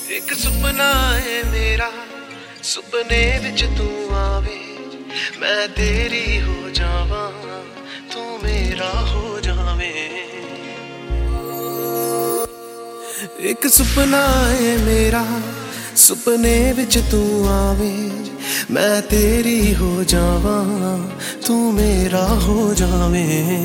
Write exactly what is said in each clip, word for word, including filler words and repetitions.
एक सुपना है मेरा, सुपने विच तू आवे, मैं तेरी हो जावा, तू मेरा हो जावे। एक सुपना है मेरा, सुपने विच तू आवे, मैं तेरी हो जावा, तू मेरा हो जावे।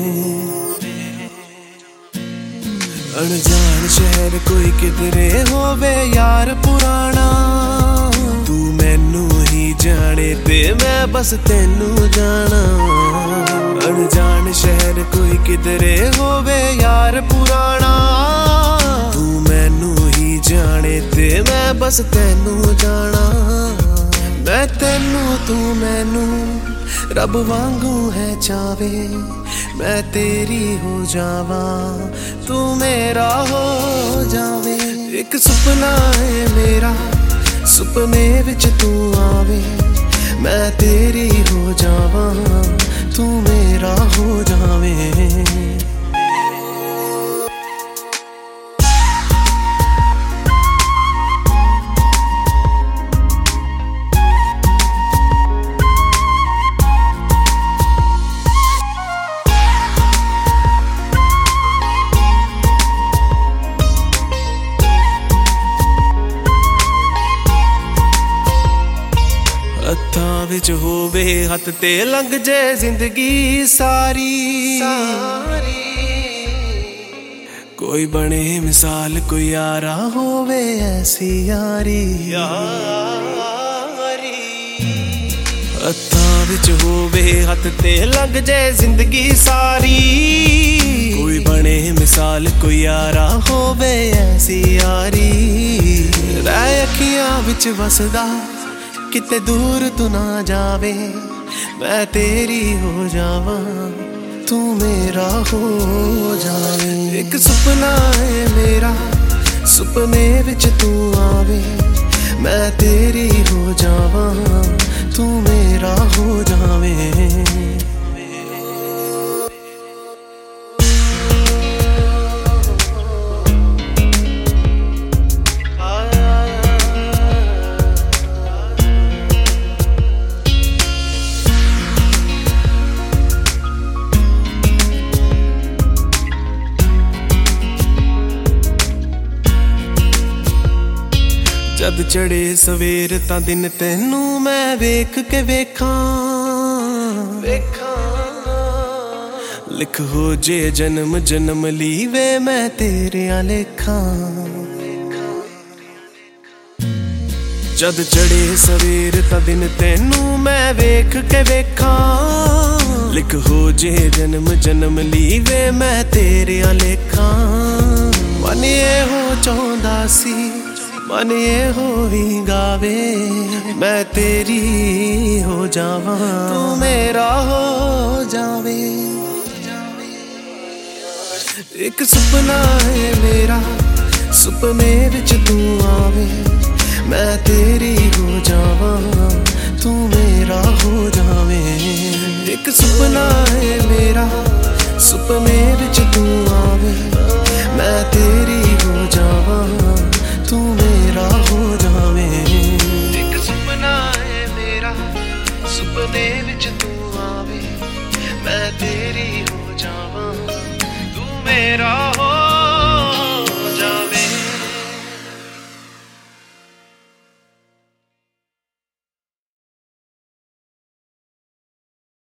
अनजान शहर कोई किधरे होवे यार पुराना, तू मैनू ही जाने ते मैं बस तेनू जाना। अनजान शहर कोई किधरे होवे यार पुराना, तू मैनू ही जाने ते मैं बस तेनू जाना। मैं तेनू तू मैनू रब वांगू है चावे, मैं तेरी हो जावा, तू मेरा हो जावे। एक सुपना है मेरा, सुपने विच तू आवे, मैं तेरी हो जावा, तू मेरा हो जावे। हत्थां विच होवे हत्थ ते लंघ जे जिंदगी सारी, सारी। कोई बने मिसाल कोई यारा होवे ऐसी यारी, यारी। हत्थां विच होवे हत्थ ते लंघ जे जिंदगी सारी, कोई बने मिसाल कोई यारा होवे ऐसी यारी। रह अखियां विच वसदा किते दूर तू ना जावे, मैं तेरी हो जावा, तू मेरा हो जावे। एक सुपना है मेरा, सुपने विच तू आवे, मैं तेरी हो जावा, तू मेरा हो जावे। जद चढ़े सवेर तां दिन तैनू मैं वेख के वेखां, वेखां। लिख हो जे जन्म जन्म लीवे मैं तेरे लेखां। जद चढ़े सवेर तां दिन तैनू मैं वेख के वेखां, लिख हो जे जन्म जन्म लीवे मैं तेरे लेखां। मन एहो चाहुंदा सी, मन ये हो ही गावे, मैं तेरी हो जावा, तू मेरा हो जावे। एक सुपना है मेरा, सुपने विच तू आवे, मैं तेरी हो जावा, तू मेरा हो जावे। एक सुपना है मेरा, सुपने विच तू आवे, मैं तेरी हो जावा, तू मेरा हो जावे। एक सुपना है मेरा, सुपने विच तू आवे, मैं तेरी हो जावा, तू मेरा हो